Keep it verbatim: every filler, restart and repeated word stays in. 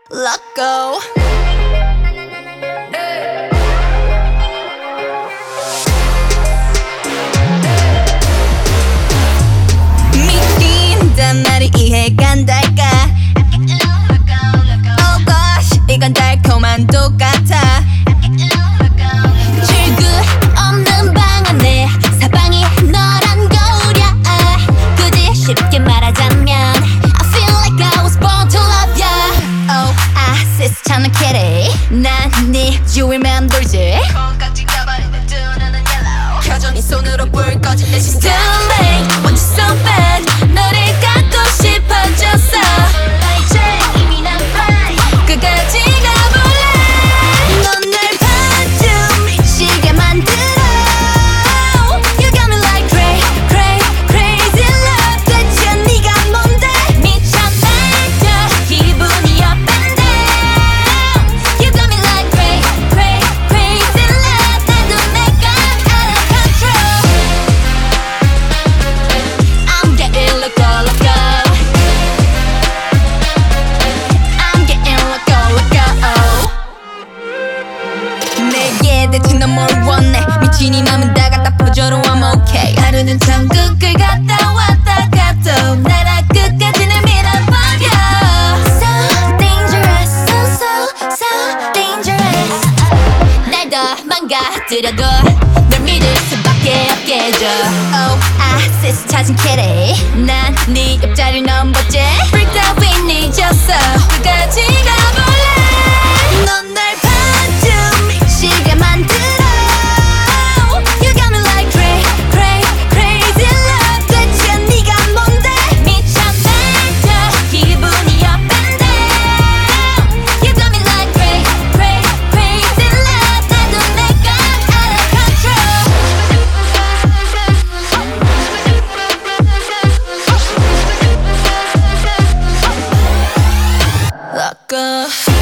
Let go. 믿긴단 말이 이해가 안 될까? Oh gosh, 이건 달콤한 똑같아. 출구 없는 방 안에 사방이 너란 거울이야. 굳이 쉽게 말하자면 I feel like I was born to love ya. Oh, I sis 차는 kitty. 난 네 주위만 돌지. 콩깍지 가발에 내 두 눈은 yellow. 켜져 네 손으로 불 꺼진 내 시스템. Too late, want you so bad. 너를 갖고 싶어졌어. 이제 이미 난 fine. 끝까지 가볼래. 넌 날 반쯤 미치게 만들어. You got me like cray, cray, crazy love. 대체 네가 뭔데? 미쳐 날려 기분이 up and down. You got me like cray, cray, crazy love. 나도 내가 out of control. I'm getting loco, loco. I'm getting loco, loco. 내게 대체 넌 뭘 원해? 미친 이 맘은 다 갖다 퍼줘도 I'm okay. 하루는 천국을 갔다 왔다 가도 나라 끝까지 날 밀어버려. So dangerous, so so so dangerous. 날 더 망가뜨려도 널 믿을 수밖에 없게 해줘. Oh, I sis 찾은 kitty. 난 네 옆자리를 넘봤지. Freaked out we 잊었어. 끝까지 가볼래. 넌 날 반쯤 미치게 만들어. You got me like cray, cray, crazy love. 대체 네가 뭔데? 미쳐 날려 기분이 up and down. You got me like cray, cray, crazy love. 나도 내가 out of control. Let go.